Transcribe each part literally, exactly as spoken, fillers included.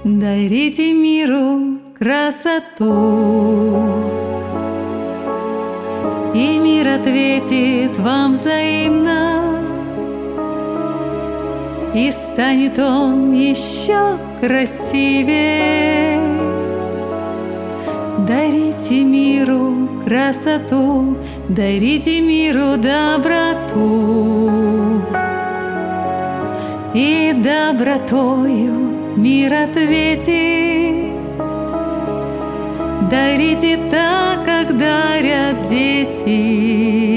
Дарите миру красоту, и мир ответит вам взаимно, и станет он еще красивее. Дарите миру красоту, дарите миру доброту, и добротою мир ответит. Дарите так, как дарят дети,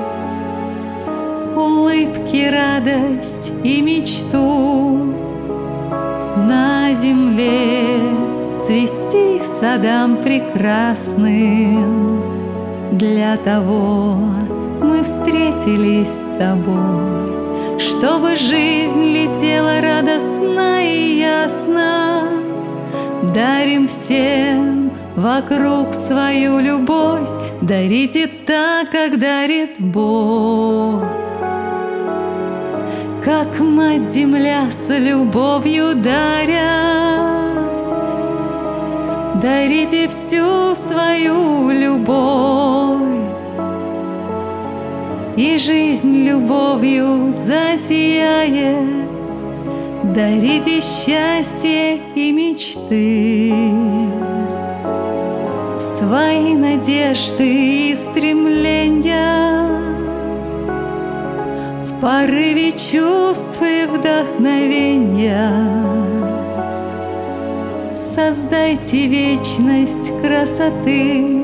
улыбки, радость и мечту. На земле цвести садам прекрасным. Для того мы встретились с тобой, чтобы жизнь летела радостно и ясно. Дарим всем вокруг свою любовь, дарите так, как дарит Бог. Как мать-земля с любовью дарят, дарите всю свою любовь, и жизнь любовью засияет. Дарите счастье и мечты, свои надежды и стремления. В порыве чувств и вдохновения создайте вечность красоты.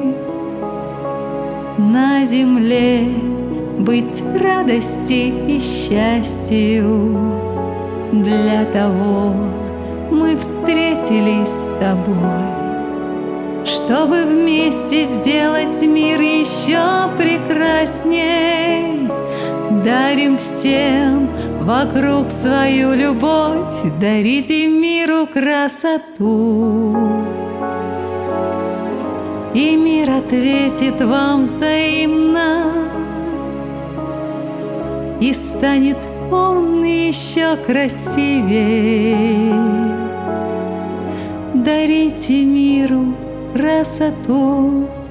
На земле быть радости и счастью. Для того мы встретились с тобой, чтобы вместе сделать мир еще прекрасней. Дарим всем вокруг свою любовь, дарите миру красоту, и мир ответит вам взаимно, и станет он еще красивее. Дарите миру красоту.